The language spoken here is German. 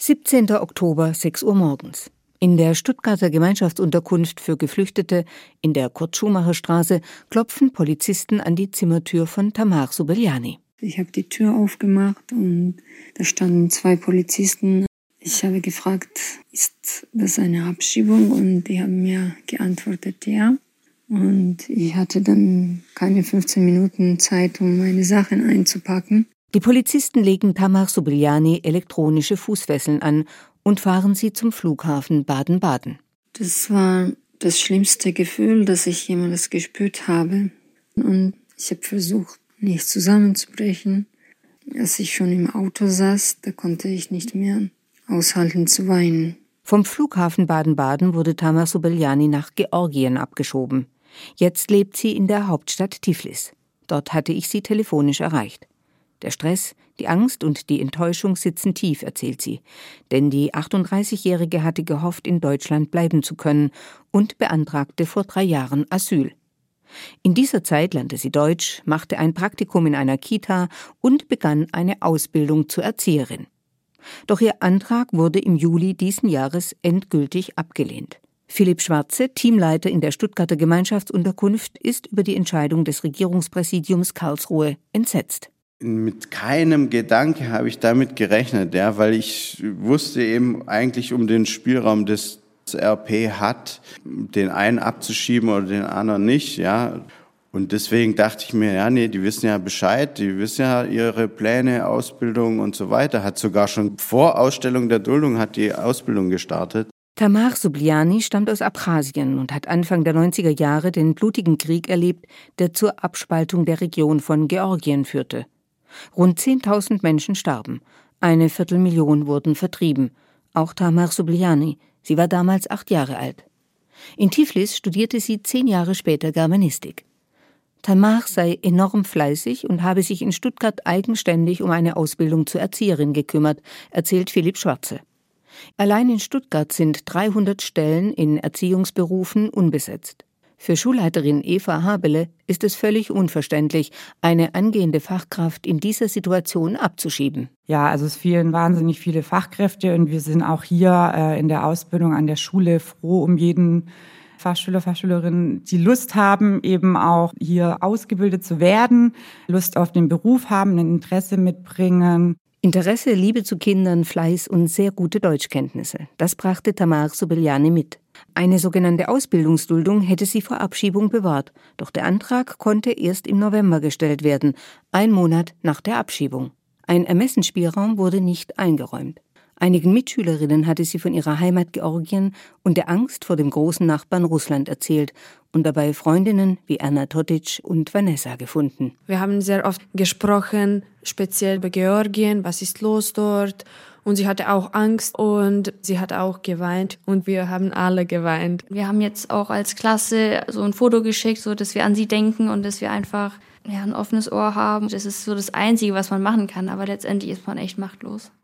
17. Oktober, 6 Uhr morgens. In der Stuttgarter Gemeinschaftsunterkunft für Geflüchtete in der Kurt-Schumacher-Straße klopfen Polizisten an die Zimmertür von Tamar Subiljani. Ich habe die Tür aufgemacht und da standen 2 Polizisten. Ich habe gefragt, ist das eine Abschiebung? Und die haben mir geantwortet, ja. Und ich hatte dann keine 15 Minuten Zeit, um meine Sachen einzupacken. Die Polizisten legen Tamar Subiljani elektronische Fußfesseln an und fahren sie zum Flughafen Baden-Baden. Das war das schlimmste Gefühl, das ich jemals gespürt habe. Und ich habe versucht, nicht zusammenzubrechen. Als ich schon im Auto saß, da konnte ich nicht mehr aushalten zu weinen. Vom Flughafen Baden-Baden wurde Tamar Subiljani nach Georgien abgeschoben. Jetzt lebt sie in der Hauptstadt Tiflis. Dort hatte ich sie telefonisch erreicht. Der Stress, die Angst und die Enttäuschung sitzen tief, erzählt sie. Denn die 38-Jährige hatte gehofft, in Deutschland bleiben zu können und beantragte vor 3 Jahren Asyl. In dieser Zeit lernte sie Deutsch, machte ein Praktikum in einer Kita und begann eine Ausbildung zur Erzieherin. Doch ihr Antrag wurde im Juli diesen Jahres endgültig abgelehnt. Philipp Schwarze, Teamleiter in der Stuttgarter Gemeinschaftsunterkunft, ist über die Entscheidung des Regierungspräsidiums Karlsruhe entsetzt. Mit keinem Gedanke habe ich damit gerechnet, weil ich wusste eben eigentlich um den Spielraum des RP hat, den einen abzuschieben oder den anderen nicht, Und deswegen dachte ich mir, die wissen ja Bescheid, die wissen ja ihre Pläne, Ausbildung und so weiter. Hat sogar schon vor Ausstellung der Duldung hat die Ausbildung gestartet. Tamar Subiljani stammt aus Abchasien und hat Anfang der 90er Jahre den blutigen Krieg erlebt, der zur Abspaltung der Region von Georgien führte. Rund 10.000 Menschen starben, 250.000 wurden vertrieben. Auch Tamar Subiljani, sie war damals 8 Jahre alt. In Tiflis studierte sie 10 Jahre später Germanistik. Tamar sei enorm fleißig und habe sich in Stuttgart eigenständig um eine Ausbildung zur Erzieherin gekümmert, erzählt Philipp Schwarze. Allein in Stuttgart sind 300 Stellen in Erziehungsberufen unbesetzt. Für Schulleiterin Eva Habele ist es völlig unverständlich, eine angehende Fachkraft in dieser Situation abzuschieben. Ja, also es fehlen wahnsinnig viele Fachkräfte und wir sind auch hier in der Ausbildung an der Schule froh um jeden Fachschüler, Fachschülerinnen, die Lust haben, eben auch hier ausgebildet zu werden, Lust auf den Beruf haben, ein Interesse mitbringen. Interesse, Liebe zu Kindern, Fleiß und sehr gute Deutschkenntnisse. Das brachte Tamar Subiljani mit. Eine sogenannte Ausbildungsduldung hätte sie vor Abschiebung bewahrt. Doch der Antrag konnte erst im November gestellt werden, 1 Monat nach der Abschiebung. Ein Ermessensspielraum wurde nicht eingeräumt. Einigen Mitschülerinnen hatte sie von ihrer Heimat Georgien und der Angst vor dem großen Nachbarn Russland erzählt und dabei Freundinnen wie Erna Totic und Vanessa gefunden. Wir haben sehr oft gesprochen, speziell über Georgien, was ist los dort. Und sie hatte auch Angst und sie hat auch geweint und wir haben alle geweint. Wir haben jetzt auch als Klasse so ein Foto geschickt, so dass wir an sie denken und dass wir einfach ein offenes Ohr haben. Das ist so das Einzige, was man machen kann, aber letztendlich ist man echt machtlos.